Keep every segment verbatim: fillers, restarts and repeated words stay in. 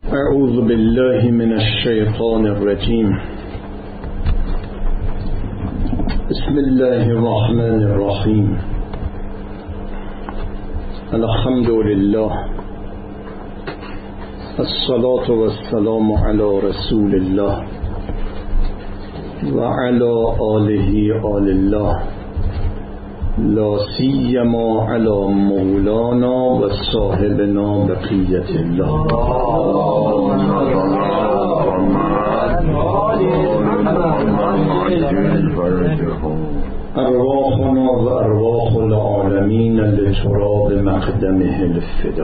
اعوذ بالله من الشیطان الرجیم. بسم الله الرحمن الرحیم. الحمد لله، الصلاة والسلام على رسول الله و علی آله آل الله، لا سیما علی مولانا و صاحبنا بقیت الله. ارواحنا و ارواح العالمین لتراب مقدمه الفدا.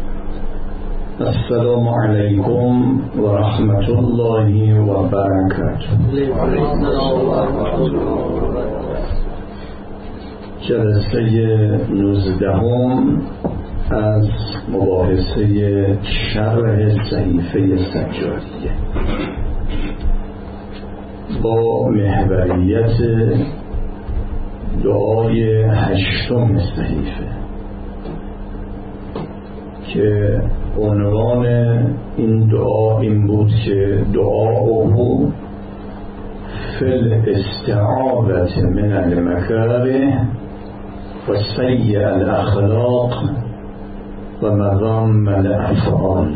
السلام علیکم و رحمت الله و برکاته. جلسه نوزدهم از مباحثه شرح صحیفه سجادیه با محوریت دعای هشتم صحیفه که عنوان این دعا این بود که دعاؤه فی الاستعاذة من المکاره و سیء الاخلاق و مذام الافعال.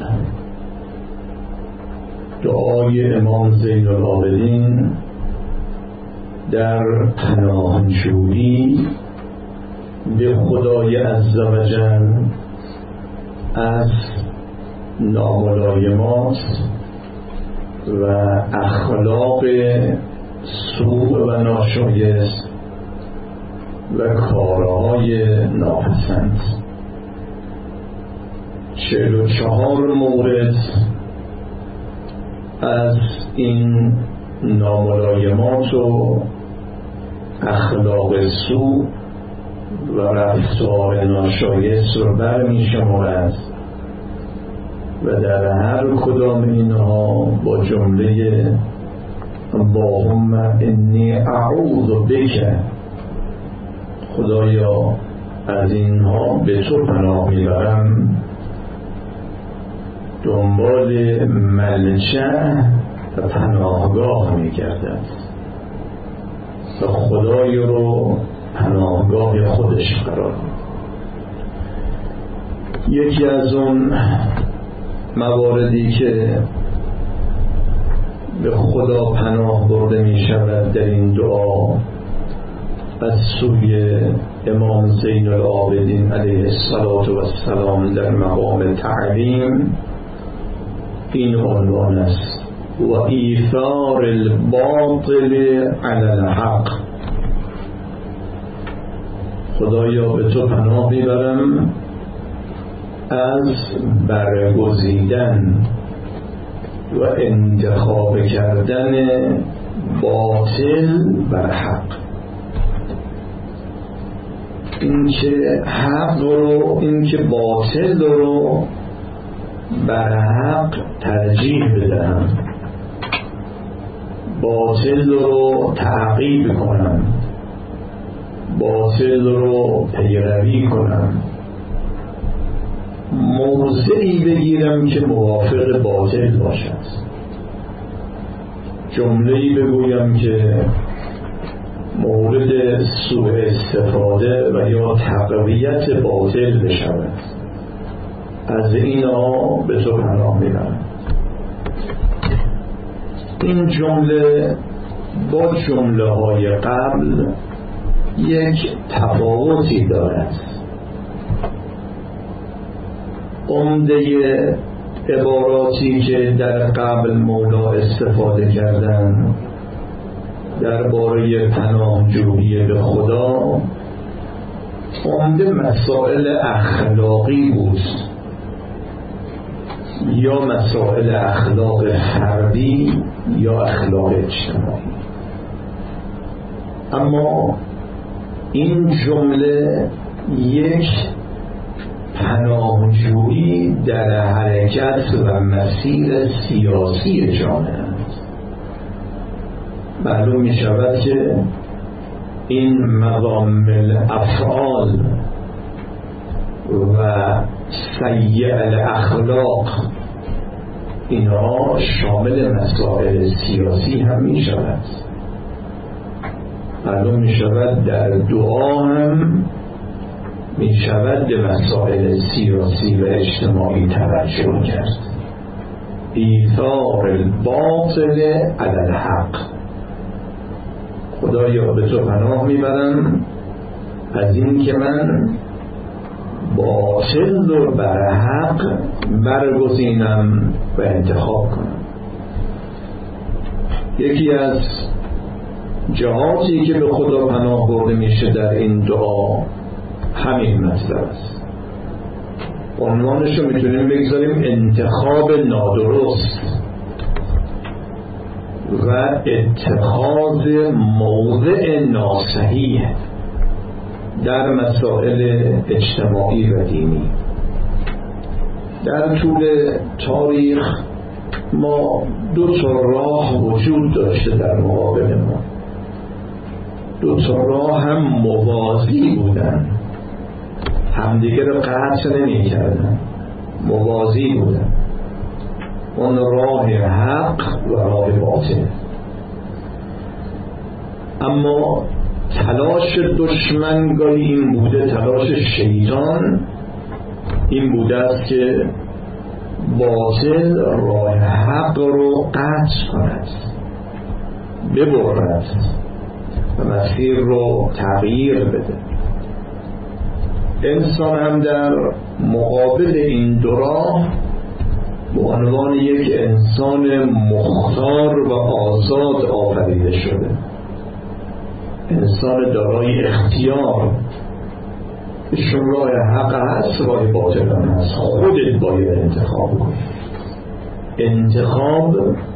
دعای امام زین العابدین در پناهجویی به خدای عزوجل از ناملایمات و اخلاق سوء و ناشایست و کارهای ناپسند. چهل و چهار مورد از این ناملایمات و اخلاق سوء و رفتار ناشایست رو برمی شمارد و در هر کدام اینها با جمله اللهم انی اعوذ بک، خدایا از اینها به تو پناه میبرم، دنبال ملجأ و پناهگاه میگردد و خدای رو پناهگاه خودش قرار می‌دهد. یکی از اون مواردی که به خدا پناه برده می شود در این دعا از سوی امام زین العابدین علیه السلام در مقام تعظیم این عنوان است: و ایثار الباطل علی الحق. خدایا به تو پناه میبرم از برگزیدن و انتخاب کردن باطل بر حق. این که حق رو، این که باطل رو بر حق ترجیح بدهم، باطل رو تعقیب کنم، باطل رو پیروی کنم، موضعی بگیرم که موافق باطل باشد، جمله‌ای بگویم که مورد سوء استفاده و یا تقویت باطل بشود. از اینا به تو پناه میبرم. این جمله با جمله های قبل یک تفاوتی دارد. عمده عباراتی که در قبل مولا استفاده کردن درباره پناهجویی به خدا عمده مسائل اخلاقی بود، یا مسائل اخلاق فردی یا اخلاق اجتماعی. اما این جمله یک پناهجویی در حرکت و مسیر سیاسی جامعه است. معلوم می شود که این مذام الافعال و سیء الاخلاق اینا شامل مسائل سیاسی هم می شود. معلوم می شود در دعا هم می شود به مسائل سیاسی و اجتماعی توجه کرد. ایثار الباطل علی الحق. خدایا به تو پناه میبرم از این که من باطل رو بر حق برگزینم و انتخاب کنم. یکی از جهاتی که به خدا پناه برده میشه در این دعا همین مطلب است. عنوانش رو میتونیم بگذاریم انتخاب نادرست و اتخاذ موضع ناصحیح در مسائل اجتماعی و دینی. در طول تاریخ ما دو تا راه وجود داشته در مقابل ما. دو تا راه هم موازی بودن، همدیگه رو قطع نمی کردن، موازی بودن. اون راه حق و راه باطل. اما تلاش دشمن گاهی این بوده، تلاش شیطان این بوده است که باطل راه حق رو قطع کند، ببرد و مسیر رو تغییر بده. انسان هم در مقابل این دو راه به عنوان یک انسان مختار و آزاد آفریده شده. انسان دارای اختیار. چون راه حق هست، راه باطل هم هست. خودت باید انتخاب کنی. انتخاب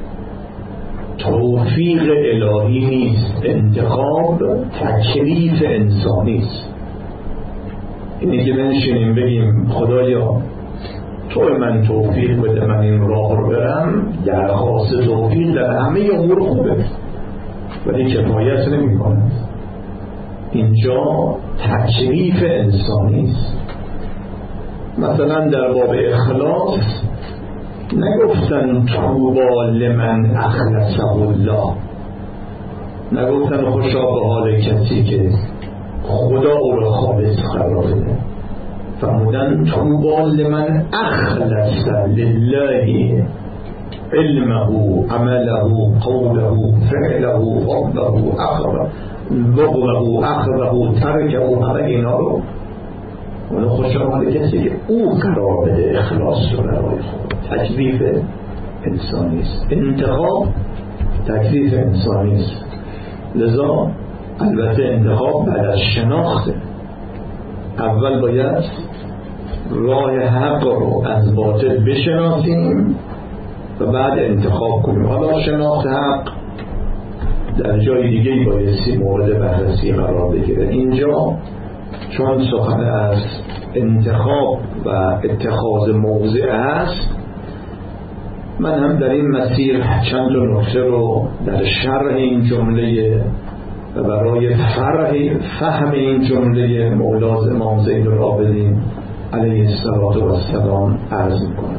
توفیق الهی نیست، انتخاب تکلیف انسانی است. اینی که بنشینیم بگیم خدایا تو من توفیق بده من این راه رو برم، درخواست توفیق در همه امور خوبه ولی کفایت نمی کند. اینجا تکلیف انسانی است. مثلا در باب اخلاص نگفتن طوبی لمن اخلصه الله، نگفتن خوشا به حال کسی که خدا او را خالص قرار بده. فرمودن طوبی لمن اخلص لله علمه عمله قوله فعله فضله اخره بغضه اخره ترکه. همه اینا رو اون خوشا به حال کسی که او قرار بده اخلاص رو برای خدا. تکلیف انسانی است. انتخاب تکلیف انسانی است. لذا البته انتخاب بعد از شناخته. اول باید راه حق رو از باطل بشناسیم و بعد انتخاب کنیم. حالا شناخت حق در جای دیگه بایستی مورد بررسی قرار بگیره. اینجا چون سخن از انتخاب و اتخاذ موضع است، من هم در این مسیر چند نکته رو در شرح این جمله و برای فرح فهم این جمله مولانا امام زین العابدین علیه السلام عرض میکنم.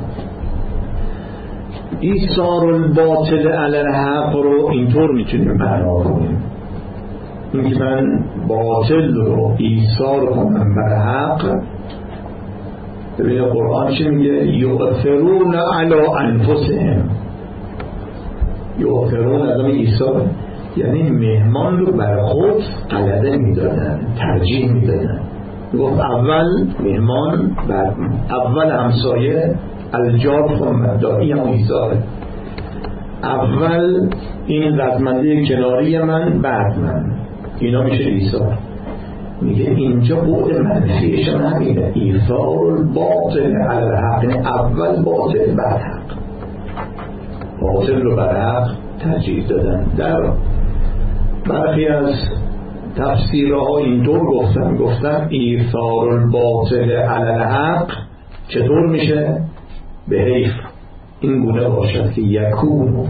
ایثار الباطل علی الحق رو اینطور میتونیم معنا کنیم، اینکه من باطل رو ایثار کنم بر حق. ببین قرآن چی میگه؟ یؤثرون علی انفسهم. یؤثرون از همین ایثار یعنی مهمان رو بر خود غلبه میدادن، ترجیح میدادن. گفت اول مهمان، بعد اول همسایه، الجار ثم داعی هم ایثاره. اول این رزمنده کناری من، بعد من. اینا میشه ایثار. میگه اینجا بود منفیش همینه، ایثار باطل علی الحق. اول باطل بعد حق. باطل رو بر حق ترجیح دادن. در برخی از تفسیرها اینطور گفتن گفتن ایثار الباطل علی الحق چطور میشه؟ به حیف این گونه باشد که یکون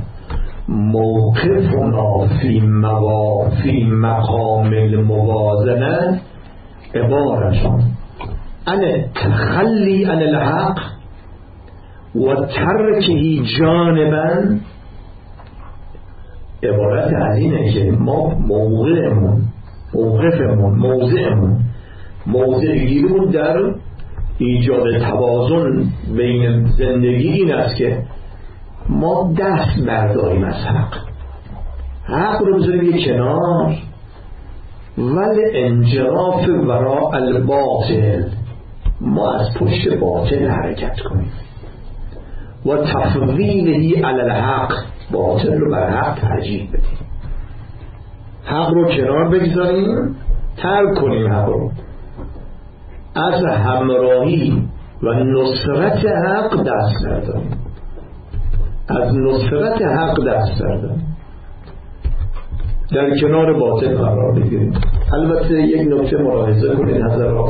موقفنا فی موا فی مقام الموازنه عبارت عن تخلی عن الحق و ترکهی جانبا عبارت از اینه که ما موقعمون موقفمون موضعمون موضعگیرمون در ایجاد توازن بین زندگی این است که ما دست برداریم از حق حق رو بذاریم یک کنار ولی انجراف وراء الباطل ما از پشت باطل حرکت کنیم و تفضیلهی علی الحق باطل رو بر حق ترجیح بدیم حق رو کنار بگذاریم ترک کنیم حق رو از همراهی و نصرت حق دست برداریم از نصرت حق دست برداریم در کنار باطل قرار بگیریم. البته یک نکته ملاحظه کنید حضرات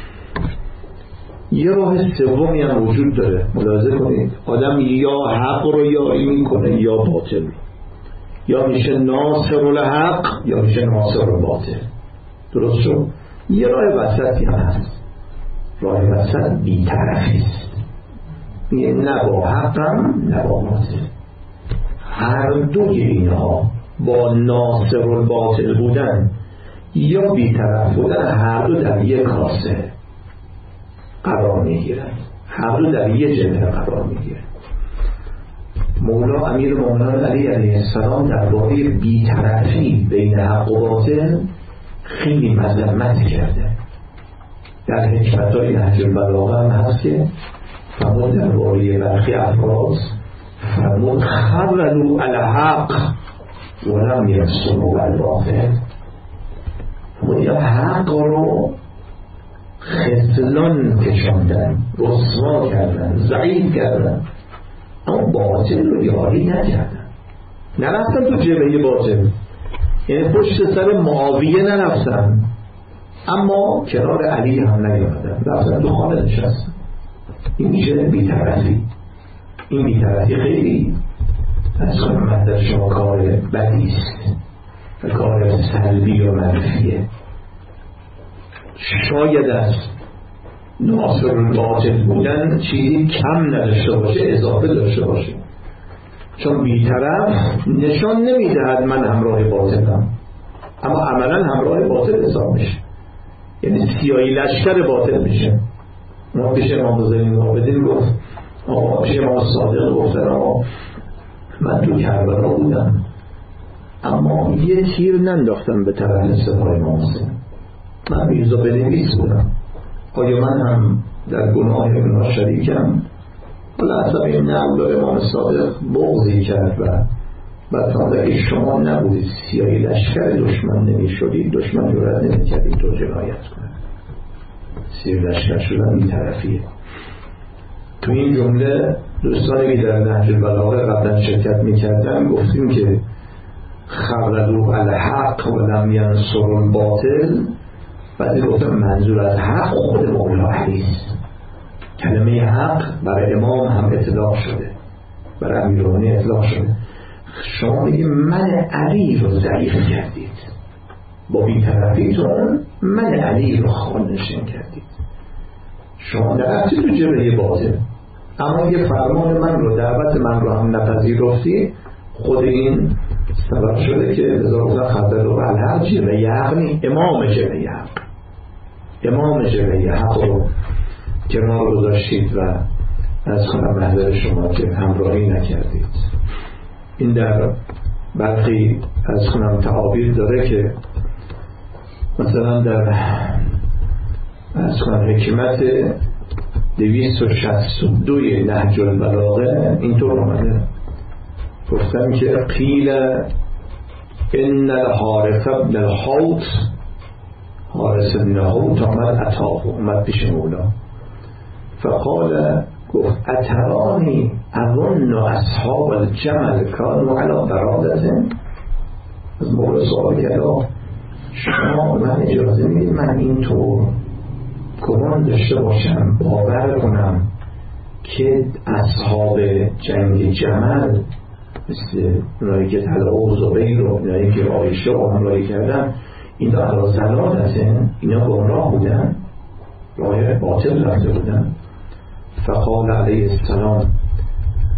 یه راه سومی هم وجود داره ملاحظه کنید آدم یا حق رو یاری میکنه یا باطل یا میشه ناصر الحق یا میشه ناصر الباطل درست شد یه راه وسطی هم هست راه وسط بی‌طرفی است یه نه با حقم نه با باطل هر دوی اینها با ناصر الباطل بودن یا بی‌طرف بودن هر دو در یک کاسه قرار میگیرن هر دو در یک جبهه قرار میگیرن مولا امیرالمومنین علی علیه السلام درباره بی‌طرفی بین حق و باطل خیلی مذمت کرده در حکمت‌های نهج البلاغه هم هست که فرمود درباره برخی افراد فرمود خرلوا الحق ولم یصنعوا الباطل فرمود یا حق رو خذلان کشاندن رسوا کردن ضعیف کردن اما باطل رو یاری نکردن نرفتن تو جبهه باطل یعنی پشت سر معاویه نرفتن اما کنار علی هم نیامدن رفتن تو خانه نشستن این میشه بی‌طرفی این بی‌طرفی خیلی از خدمت در شما کار بدی است و کار سلبی و منفیه شاید از ناصر الباطل بودن چیزی کم نداشته باشه اضافه داشته باشه چون بی‌طرف نشان نمیدهد من همراه باطلم اما عملا همراه باطل حساب میشه یعنی سیاهی لشکر باطل میشه ما پیش امام حسین عابدین گفت آقا پیش امام صادق گفتن آقا من تو کربلا بودم اما یه تیر ننداختم به طرف سپاه امام حسین من میرزا بنویس بودم آیا من هم در گناه گناه شریکم ولی اصلا این نقل امام صادق بغضی کرد و بعد اگه شما نبودید سیاهی لشکر دشمن نمی شدید دشمن رو رد نمی کردید تو جنایت کنید سیاهی لشکر شدن این طرفیه تو این جمله دوستانی که در نهج البلاغه قبلا شرکت می کردن گفتیم که خرلوا الحق و لم ینصروا الباطل بعد گفتم منظور از حق خود مولا علی است کلمه حق برای امام هم اطلاق شده برای امیرالمومنین اطلاق شده شما میگید من علی رو ضعیف کردید با بی‌طرفیتون من علی رو خانشین کردید شما درستی تو جبهه باطل اما یه فرمان من رو دعوت من رو هم نپذیرفتی خود این سبب شده که بذار خطر رو الحق جبهه یعنی امام جبهه حق امام جبهه حق رو کنار گذاشتید و از خودم محضر شما که همراهی نکردید این در برخی از خونم تعابیر داره که مثلا در از خونم حکمت دویست و شصت و دو نهج البلاغه اینطور آمده گفتم که قیل ان الحارث ابن الحوت حارث ابن الحوت آمد اتاه اومد پیش مولا فقال گفت اترانی اظن اصحاب الجمل کانوا علی برادة از مولا سوال کرد شما من اجازه میدید من اینطور گمان داشته باشم باور کنم که اصحاب جنگ جمل مثل اونایی که طلحه و زبیر و اونایی که عایشه و همراهی کردن اینا علا زلال هستن اینا گمراه بودن راه باطل رفته بودن فقال علیه السلام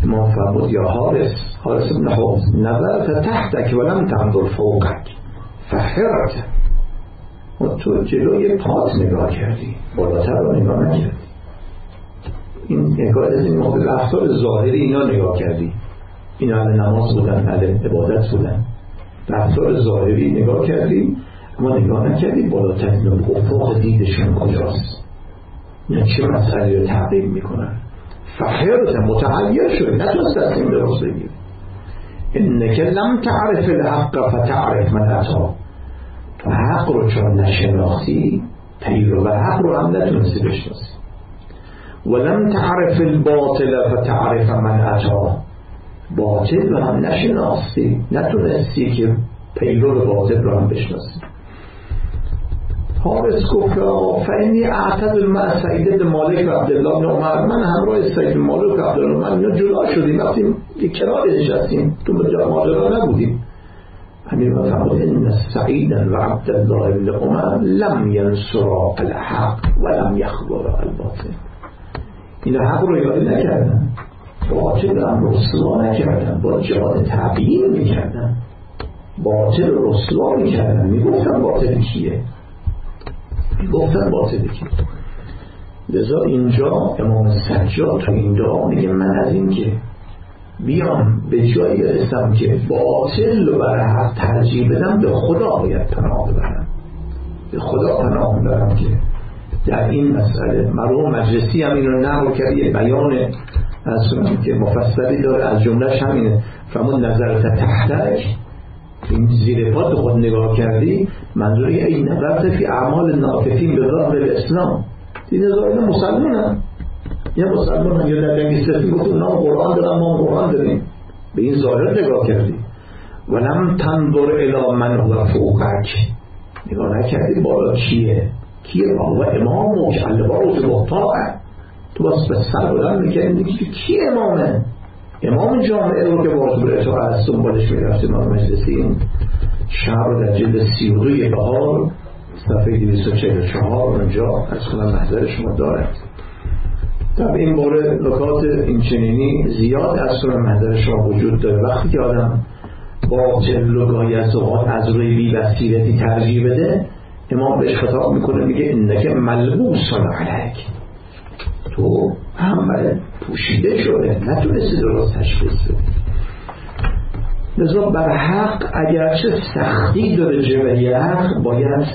امام فرمود یا حارس حارس ابن حوز نظرت تحتک ولم تنظر فوقک فحرت، تو جلوی پات نگاه کردی بالاتر رو نگاه نکردی. این نگاه از این موقع رفتار ظاهری اینا نگاه کردی، اینا اهل نماز بودن اهل عبادت بودن، رفتار ظاهری نگاه کردی اما نگاه نکردی بالاتر افق دیدشون کجاست، اینا چه مسئله رو تعقیب میکنن. فحرت متغیر شد، نتونست از این درست بگیر. انک لم تعرف الحق فتعرف من اتا، تو حق رو چون نشناسی پیرو و حق رو هم نتونستی بشناسی. ولم تعرف الباطل فتعرف من اتا، باطل رو هم نشناسی نتونستی که پیرو باطل رو هم بشناسی. حارس گفت فینی اعتدل مع سید مالک و عبدالله بن عمر، من همراه سید مالک و عبدالله بن عمر اینا جدا شدیم، رفتیم یک کنار نشستیم، تو ماجرا نبودیم. امیر فرمود ان سعیدا و عبدالله بن عمر لم ینصرا الحق ولم یخبرا الباطل، این حق رو یاد نکردن، باطل هم رسوا نکردن، با جهاد تبیین میکردن، باطل رو رسوا میکردن، میگفتن باطل کیه، میگفتن باطل کیه. لذا اینجا امام سجاد تو این دعا میگه من از این که بیام به جایی برسم که باطل رو برای حق ترجیح بدم به خدا باید پناه ببرم، به خدا پناه ببرم که در این مسئله. مرحوم مجلسی هم این رو نقل کرد، یه بیان از که مفصلی داره، از جملهش همینه، فرمود نظرت تحتک، این زیر پات خود نگاه کردی، منظوری این نظرت فی اعمال ناکفین به ظاهر الاسلام، این ظاهر مسلمانن، یه مسلمانن یا در گنگستری گفت اونا قرآن دارن ما قرآن داریم، به این ظاهر نگاه کردی. ولم تنظر الی من هو فوقک، نگاه نکردی بالا کیه، کیه بابا امام و کلباز و طاعه، تو باز به سر بلند میکنی که کی امامه، امام جامعه رو که باز بره تو از دنبالش میرفت. امام مجلسی شهر در جلد سی و دوی بهار صفحه دویست و چهل و چهار اونجا از خودم محضر شما دارد. در این باره نکات این چنینی زیاد از خودم محضر شما وجود داره. وقتی که آدم با جل و گاهی از اوقات از روی بی بصیرتی ترجیح بده، امام بهش خطاب میکنه میگه انک ملبوسن علیک، تو هم پوشیده شده نتونستی درست تشخیص بدی. لذا بر حق اگرچه سختی داره جبهه حق باید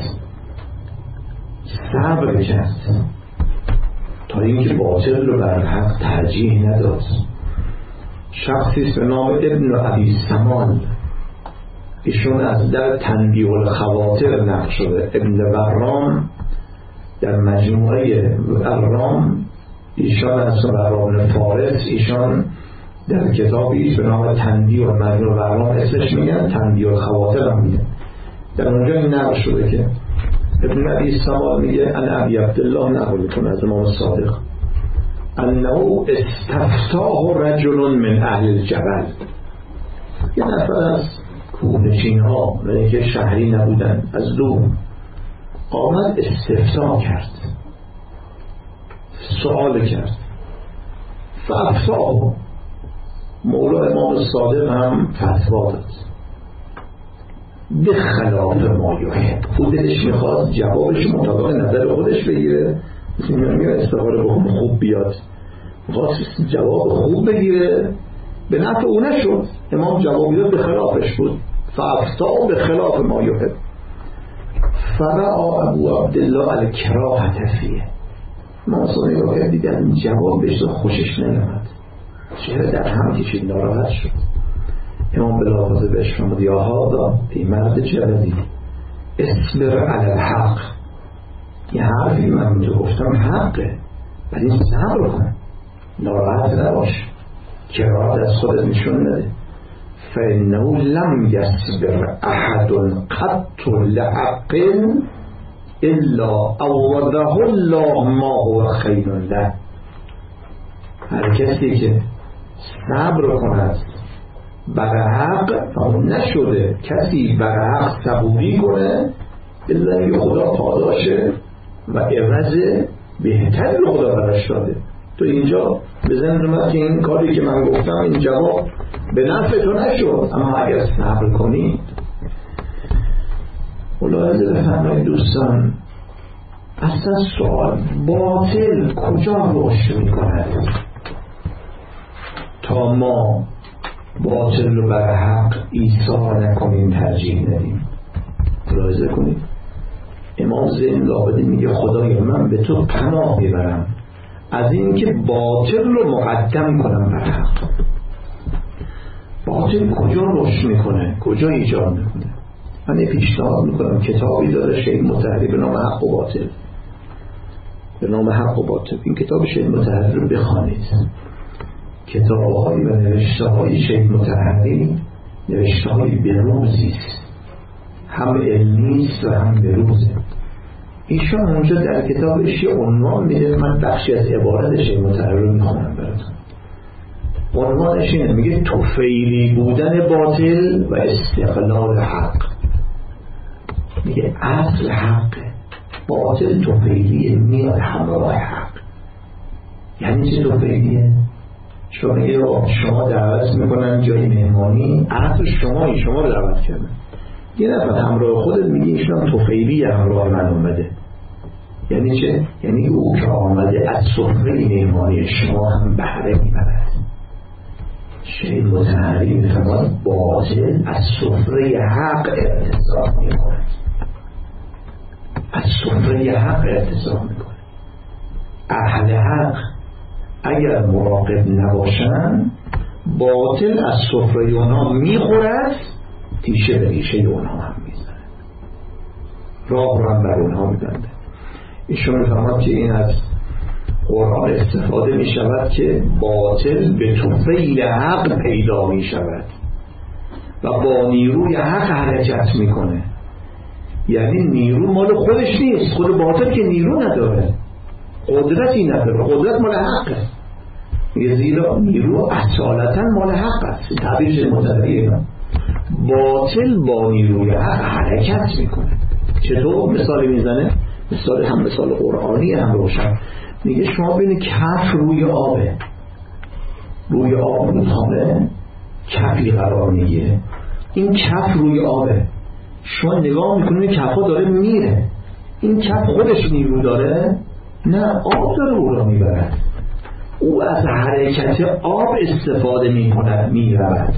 صبر کرد تا اینکه باطل رو بر حق ترجیح نداد. شخصی به نام ابن ابی سمان، ایشون از در تنبیه الخواطر نقل شده، ابن برام در مجموعه برام، ایشان از برام فارس، ایشان در کتابی به نام تنبیه و مجموعه برام اسمش میگن، تنبیه الخواطر هم میگن، در اونجا این نقل شده که ابن ابی سمان میگه ان ابی عبدالله نقل میکنه از امام صادق انه استفتاه رجل من اهل الجبل، یه نفر از کوهنشین ها منی که شهری نبودن از دوم آمد استفتاء کرد، سوال کرد، فافتاه، مولا امام صادق هم فتوا داد به خلاف ما یحب، خودش میخواد جوابش مطابق نظر خودش بگیره، میگه استخاره بخون خوب بیاد، میخواد جواب خوب بگیره، به نفع او نشد، امام جواب داد به خلافش بود، فافتاء به خلاف ما یحب. فرعا ابو عبدالله الکراهة فیه، ما صادق که دیدن جواب بهش خوشش نمیاد، چهره در هم کشید، ناراحت شد. امام بلافاظه بهش فرمود یا هذا، ای مرد جلدی، اصبر علی الحق، این حرفی من تو گفتم حقه ولی صبر کن، ناراحت نباش، کراهت از خودت نشون نده. فانه لم یصبر احد قط لحق الا اوضه الله ما هو خیر له، هر کسی که صبر کند بر حق نشده کسی بر حق صبوری کنه الا اینکه خدا پاداشه و عوض بهتر رو خدا براش داده. تو اینجا به ذهن اومد که این کاری که من گفتم این جواب به نفع تو نشد، اما اگر صبر کنی. ملاحظه بفرمایید دوستان، اصلا سوال باطل کجا رشد میکند تا ما باطل رو بر حق ایثار نکنیم، ترجیح ندیم؟ ملاحظه کنید امام زین العابدین میگه خدایا من به تو پناه میبرم از این که باطل رو مقدم کنم بر حق. باطل کجا رشد میکنه، کجا ایجاد میکنه؟ من پیشنهاد میکنم کتابی داره شیخ مطهری به نام حق و باطل، به نام حق و باطل. این کتاب شیخ مطهری رو بخوانید. کتاب‌های و نوشته‌های شیخ مطهری نوشته‌های بروزی است، هم علمی است و هم بروزه. ایشان اونجا در کتابش یه عنوان میده، من بخشی از عبارت شیخ مطهری رو میخونم براتون. عنوانش اینه، میگه طفیلی بودن باطل و استقلال حق. میگه اصل حق، باطل طفیلیه، میاد همراه حق. یعنی چه طفیلیه؟ شما میگه شما دعوت میکنن جای مهمانی، اصل شمایی، شما رو دعوت کردن، یه نفر همراه خودت میگه ایشون طفیلی همراه من اومده. یعنی چه؟ یعنی او که آمده از سفره مهمانی شما هم بهره میبرد. شیخ مطهری میفرماید باطل از سفره حق ارتزاق میکند، از سفره حق ارتزاق میکند. اهل حق اگر مراقب نباشن باطل از سفره اونها میخورد، تیشه به ریشه اونها هم میزنه، راه رو هم بر اونها میبنده. ایشون میفرماید که این از قرآن استفاده می شود که باطل به طفیل حق پیدا می شود و با نیروی حق حرکت می کنه. یعنی نیرو مال خودش نیست، خود باطل که نیرو نداره، قدرتی نداره، قدرت مال حقه. یه زیرا نیرو اصالتا مال حق است. تعبیرش متدریه، باطل با نیروی حق حرکت می کنه. چطور مثال می زنه؟ مثال هم مثال قرآنی هم روشن. میگه شما ببینید کف روی آبه، روی آب رودخانه کفی قرار میگیره، این کف روی آبه، شما نگاه میکنید کفا داره میره، این کف خودش نیرو داره؟ نه، آب داره او را میبرد، او از حرکت آب استفاده میکند میرود.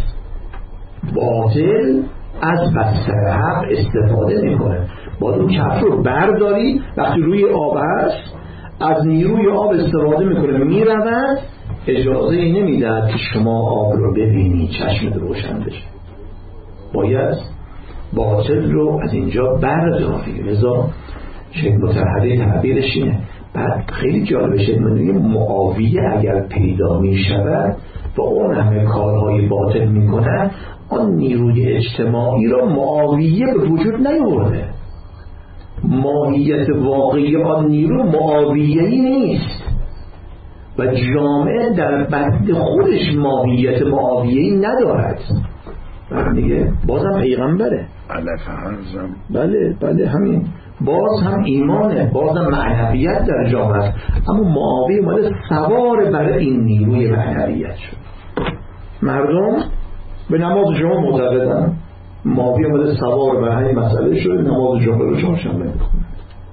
باطل از بستر حق استفاده میکنه، باید اون کف رو برداری، وقتی روی آب هست از نیروی آب استفاده میکنه میرود، اجازه نمیدهد که شما آب رو ببینی، چشمت روشن بشه. باید باطل رو از اینجا برداری. لذا شیخ مطهری تعبیرش اینه. بعد خیلی جالبه، شیخ میگه معاویه اگر پیدا میشود و اون همه کارهای باطل میکنه، آن نیروی اجتماعی را معاویه به وجود نیاورده. ماهیت واقعی آن نیرو معاویه‌ای نیست و جامعه در بند خودش ماهیت معاویه‌ای ندارد. دیگه بازم پیغمبره، بله بله همین، باز هم ایمانه، باز هم معنویت در جامعه است، اما معاویه مال سوار برای این نیروی معنویت شد. مردم به نماز شما معتقدن، معاویه مال سوار برای این مسئله شد، نماز جمعه رو چهارشنبه میکنه.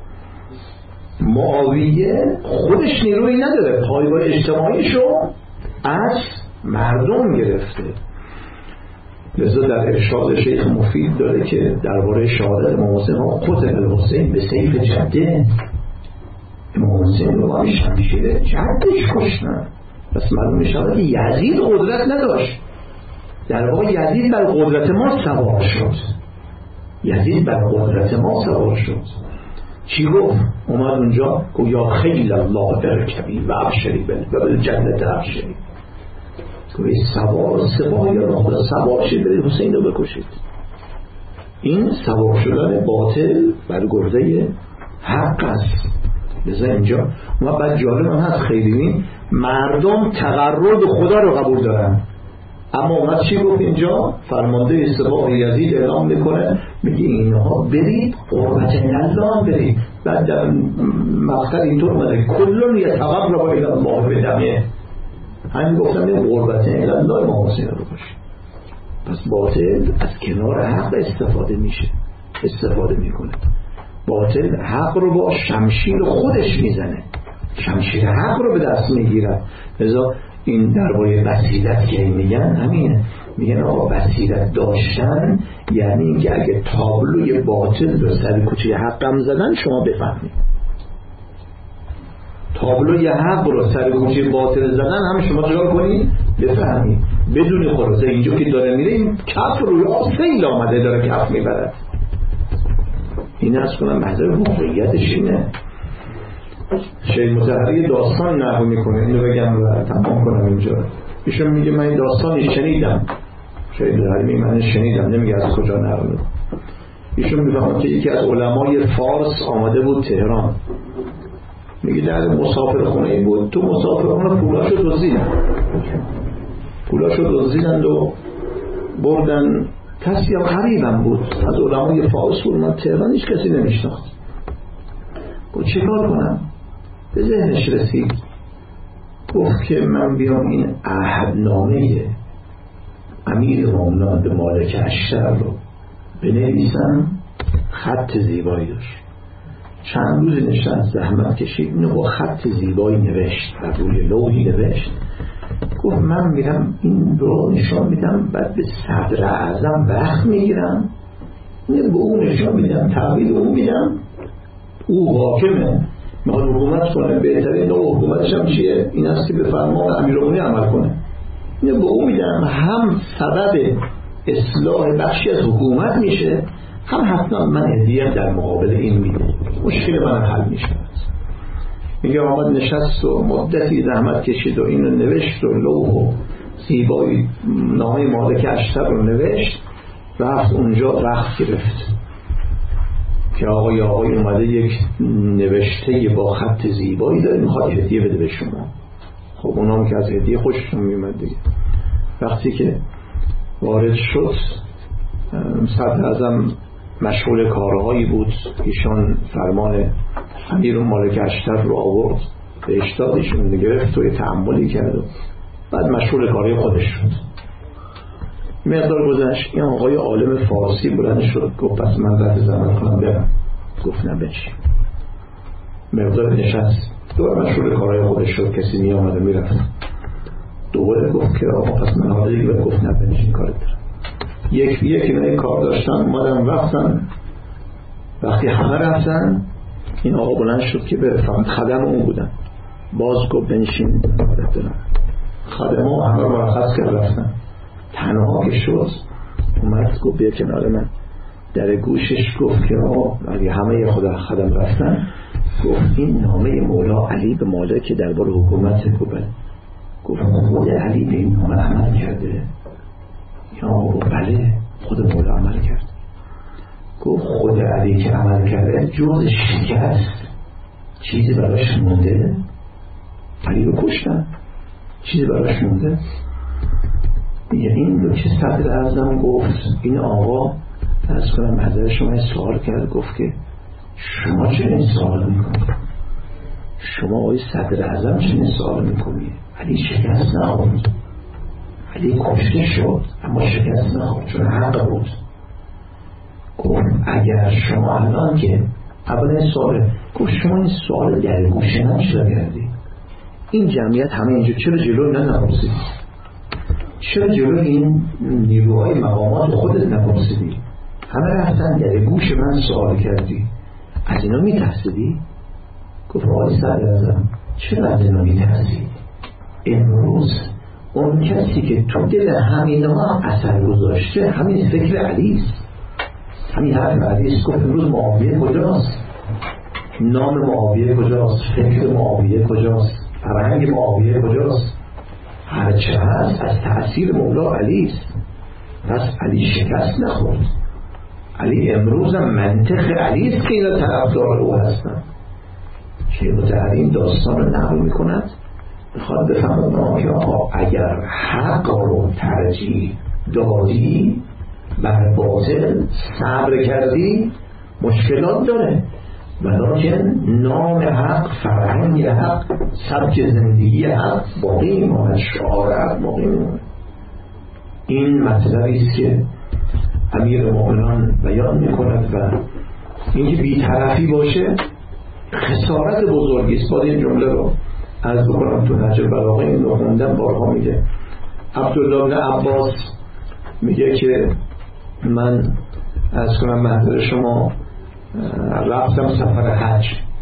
معاویه خودش نیروی نداره، پایگاه اجتماعیشو از مردم گرفته. لذا در ارشاد شیخ مفید داره که درباره شهادت امام حسین ها قتل الحسین به سیف جده، امام حسین رو با شمشیر جدش کشتن. پس معلوم میشه که یزید قدرت نداشت، در واقع یزید بر قدرت ما سوار شد، یزید بر قدرت ما سوار شد. چی گفت؟ اومد اونجا گفت یا خیل الله برکبی و ابشری و بالجنت ابشری، گفت سوار سپاه یا خدا سوار شد برید حسین رو بکشید. این سوار شدن باطل بر گرده حق است. لذا اینجا ما بعد جالب هم هست خیلی، این مردم تقرب خدا رو قبول دارن، اما اومد چی گفت اینجا؟ فرمانده سپاه یزید اعلام میکنه، میگه اینها برید قربت الله برید. بعد در مقطع اینطور اومده کلون یتقرب الی الله بدمه، همین گفتم این قربت الله امام حسین رو باشه. پس باطل از کنار حق استفاده میشه، استفاده میکنه. باطل حق رو با شمشیر خودش میزنه، شمشیر حق رو به دست میگیره. لذا این درباره بصیرت که میگن همینه، میگن آقا بصیرت داشتن یعنی اینکه اگه تابلوی باطل رو سر کوچه حقم زدن شما بفهمید، تابلوی حق رو سر کوچه باطل زدن هم شما چرا کنید بفهمید بدون خلاصه. اینجا که داره میره این کف روی آسیل آمده داره کف میبرد. این از کنم محضر موقعیتش اینه. شیخ مطهری داستان نقل میکنه، اینو بگم و تمام کنم اینجا. ایشون میگه من این داستانی شنیدم، شیخ مطهری میگه من شنیدم، نمیگه از کجا نقل میکنه. ایشون میفهمه که یکی از علمای فارس آمده بود تهران، میگه در مسافرخونه بود، تو مسافرخونه پولاشو دزدیدن پولاشو دزدیدن و بردن. کسی هم غریبم بود از علمای فارس بود، من تهران هیچ کسی نمیشناخت. گفت چه کار کنم؟ به ذهنش رسید، گفت که من بیام این عهدنامه امیر مومنان به مالک اشتر رو بنویسم. خط زیبایی داشت، چند روز نشست زحمت کشید، اینو با خط زیبایی نوشت و روی لوحی نوشت. گفت من میرم این رو نشان میدم، بعد به صدر اعظم وقت میگیرم، اینو به اون نشان میدم، تحویل اون میدم، او حاکمه میخواد حکومت کنه، بهترین نوع حکومتش هم چیه؟ این است که به فرمان امیرالمومنین عمل کنه. اینو به اون میدم، هم سبب اصلاح بخشی از حکومت میشه، هم حتما من هدیه در مقابل این میده، مشکل من حل میشه. میگه آمد نشست و مدتی زحمت کشید و اینو نوشت و لوح و زیبایی نامه مالک اشتر رو نوشت، رفت اونجا رخت گرفت که آقای آقای اومده یک نوشته با خط زیبایی داره میخواد هدیه بده به شما. خب اونام که از هدیه خوششون میومد دیگه. وقتی که وارد شد صدر اعظم مشغول کارهایی بود، ایشان فرمان امیر مالک اشتر رو آورد به اشتادشون گرفت و یه تأملی کرد و بعد مشغول کارهای خودش شد. مقدار گذشت این آقای عالم فارسی بلند شد، گفت پس من رد زمان کنم برم. گفت نه بچی. مقدار نشست دور مشغول کارهای خودش شد، کسی می آمده می رفت. دوباره گفت که آقا پس من حالا دیگه گفت نه بچی کارت دارم. یک یک این کار داشتن اومدن رفتن. وقتی همه رفتن این آقا بلند شد که بره، فقط خدم اون بودن. باز گفت بنشین کارت دارم. خدم اون همه رو مرخص کرد رفتن. تنها که شد اومد گفت بیا کنار من. در گوشش گفت که آقا اگه همه خدا خدم رفتن، گفت این نامه مولا علی به مالک دربار حکومت گفت گفت خود علی به این نامه عمل کرده؟ یا آقا بله خود مولا عمل کرد. گفت خود علی که عمل کرده جز شکست چیزی براش مونده؟ علی رو کشتن، چیزی براش مونده؟ میگه این رو که صدر اعظم گفت، این آقا از کنم حضرت شما سوال کرد، گفت که شما چنین سوال میکنید؟ شما آقای صدر اعظم چنین سوال میکنید؟ علی شکست نخورد، علی کشته شد اما شکست نخورد چون حق بود. گفت اگر شما الان که اول سوال گفت شما این سوال در گوشه نشده کردی، این جمعیت همه اینجا چرا جلو ننپرسیدی؟ چرا جلو این نیروهای مقامات خودت نپرسیدی؟ همه رفتن در گوش من سوال کردی، از اینا میترسیدی؟ گفت آقای صدر اعظم چرا از اینا میترسی؟ امروز اون کسی که تو دل همین ما اثر گذاشته همین فکر علیست، همین حرف علیست. گفت امروز معاویه کجاست؟ نام معاویه کجاست؟ فکر معاویه کجاست؟ فرهنگ معاویه کجاست؟ هرچه هست از تأثیر مولا علیست. پس علی شکست نخورد. علی امروز هم منطق علیست که اینا طرفدار او هستن. شیخ مطهری داستان رو نقل میکند میخواد بفهمه که آقا اگر حق رو ترجیح دادی بر باطل صبر کردی مشکلات داره، ولیکن نام حق، فرهنگ حق، سبک زندگی حق باقی میماند، شعار حق باقی میماند. این مطلبی است که امیر مومنان بیان میکند و اینکه بی‌طرفی باشه خسارت بزرگی است. باید این جمله رو عرض بکنم تو نهج البلاغه، این رو خوندم بارها. میگه عبدالله بن عباس میگه که من از کنم محضر شما رفتم سفر حج،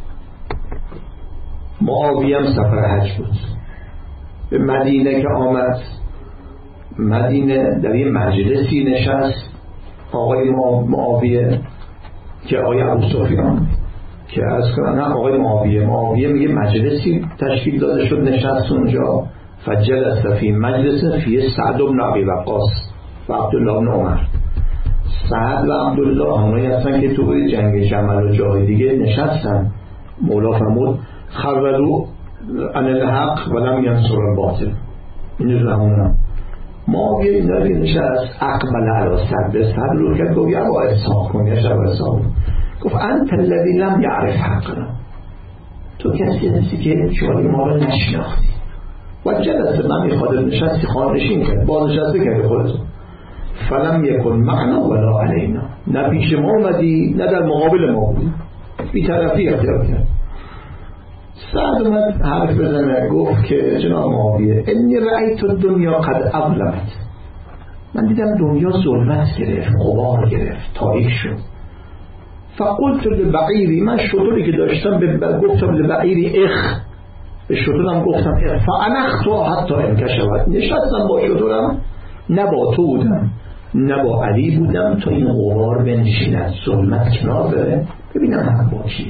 معاویه هم سفر حج بود، به مدینه که آمد، مدینه در یه مجلسی نشست آقای معاویه که آقای ابو سفیان که از کنم نه آقای معاویه معاویه میگه مجلسی تشکیل داده شد نشست اونجا، فجلس فی مجلس فی سعد بن ابی وقاص و عبدالله بن عمر. سعد و عبدالله همونایی هستن که تو جنگ جمل و جای دیگه نشستن. مولا فرمود خرولو عن الحق ولم ینصر الباطل. این رو همونم معاویه این داری نشست، اقبل علی صدر، صدر رو کرد گفت یا با اصحاب کن یا شب اصحاب، گفت انت الذی لم یعرف حقنا، تو کسی هستی که شوال ما رو نشناختی. و جلسه من میخواد نشستی خانشین کرد، باز نشسته کرد خودتون، فلم یکن معنا ولا علینا، نه پیش ما اومدی نه در مقابل ما بودی، بی طرفی اختیار کرد. سعد اومد حرف بزنه، گفت که جناب معاویه انی رأیت الدنیا قد اظلمت، من دیدم دنیا ظلمت گرفت، غبار گرفت، تاریک شد. فقلت لبعیری، من شطوری که داشتم گفتم لبعیری اخ، به شطورم گفتم اخ، فانخت حتی انکشفت، نشستم با شطورم، نه با تو بودم نه با علی بودم تا این غبار بنشیند، ظلمت کنار بره، ببینم حق با کیه.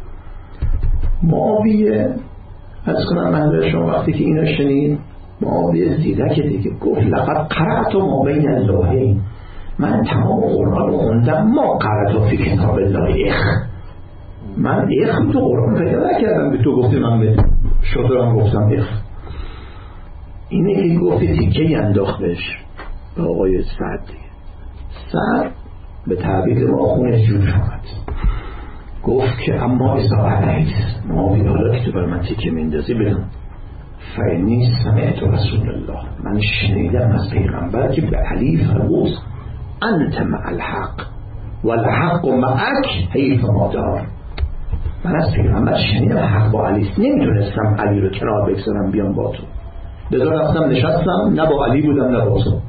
معاویه از کنم محضر شما وقتی که اینو شنید، معاویه زیرک دیگه گفت لقد قرأت ما بین اللهین، من تمام قرآن رو خوندم، ما قرأت فی کتاب الله اخ، من اخ تو قرآن پیدا نکردم به تو گفتی من به شطورم گفتم اخ. اینه که گفتی تیکه انداخت بهش به آقای سعد. سعد به تعبیر ما خونش جور شد، گفت که اما ازا علیت معاویه، حالا که تو بر من تیکه میندازی بدون، فعنی سمعت رسول الله، من شنیدم از پیغمبر که به علی فرمود انت مع الحق والحق معک حیث ما دار، من از پیغمبر شنیدم حق با علی است، نمیدونستم علی رو کنار بگذارم بیام با تو، بذار رفتم نشستم، نه با علی بودم نه با تو.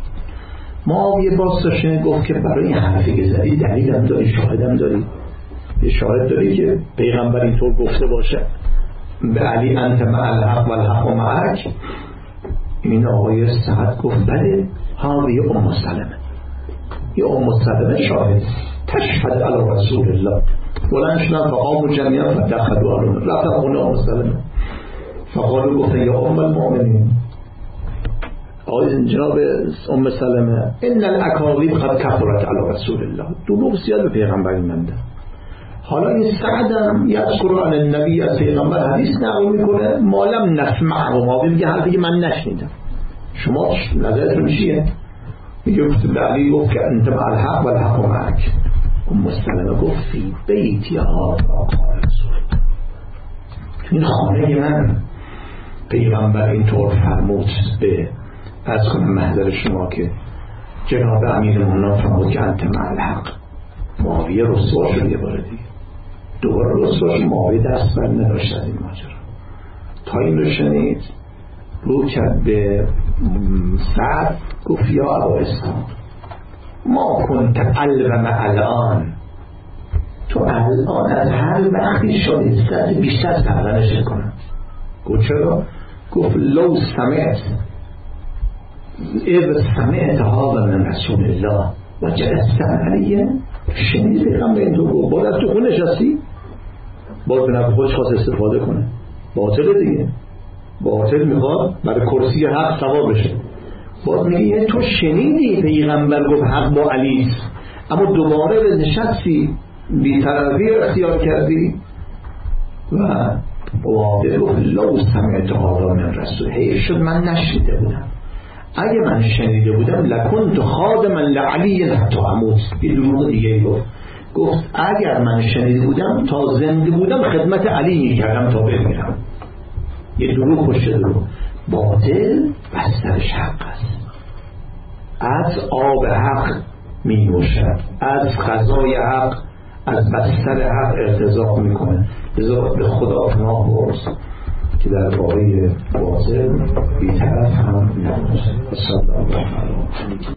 معاویه باز شنید، گفت که برای این حرفی که زدی دلیلم داری، شاهدم داری، یه شاهد داری که پیغمبر اینطور گفته باشه به علی انت مع الحق والحق معک؟ این آقای سعد گفت بله، هذه ام سلمه، یه ام سلمه شاهد، تشهد علی رسول الله. بلند شدن فقاموا جميعا فدخلوا عليه، رفتن خونه ام سلمه، فقالوا گفت یا ام المؤمنین، آقای جناب ام سلمه ان الاکاذیب قد کثرت علی رسول الله، دروغ زیاد به پیغمبر میگن. حالا این سعدم یذکر عن النبی، از پیغمبر حدیث نقل میکنه، ما لم نسمع، و ما میگه حرفی که من نشنیدم. شما نظرتون چیه؟ میگه به علی گفت که انت مع الحق والحق معک. ام سلمه گفت فی بیت یا آقا رسول، این خانه من پیغمبر اینطور فرمود به از کنم محضر شما که جناب امیرالمومنین فرمود که انت مع الحق. معاویه رسوا شد، یه بار دیگه دوباره رسوا شد، معاویه دست بر نداشت از این ماجرا. تا این رو شنید رو کرد به سعد، گفت یا ابا اسحاق ما کنت الوم الان، تو الان از هر وقتی شدید سعد بیشتر سرزنش کنم. گفت چرا؟ گفت لو سمعت اذ سمعت هذا من رسول الله و جلست علیه، شنید پیغمبر این تو گفت، باید تو خون نشستی، باز به نفع خودش خواست استفاده کنه، باطل دیگه، باطل میخواد برای کرسی حق سوا بشه. باز میگه تو شنیدی پیغمبر گفت حق با علی است، اما دوباره به نشستی بی‌طرفی اختیار کردی و واقعه گفت لو سمعت هذا من رسول، حیف شد من نشنیده بودم، اگه من شنیده بودم لکنت خادما لعلی حتی اموت. یه دروغ دیگه گفت گفت اگر من شنیده بودم تا زنده بودم خدمت علی میکردم تا بمیرم. یه دروغ پشت دروغ. باطل بسترش حق است. از آب حق می نوشد، از غذای حق، از بستر حق ارتزاق میکنه. لذا به خدا پناه برس که در واقع باطل بی‌طرف هم نباشد.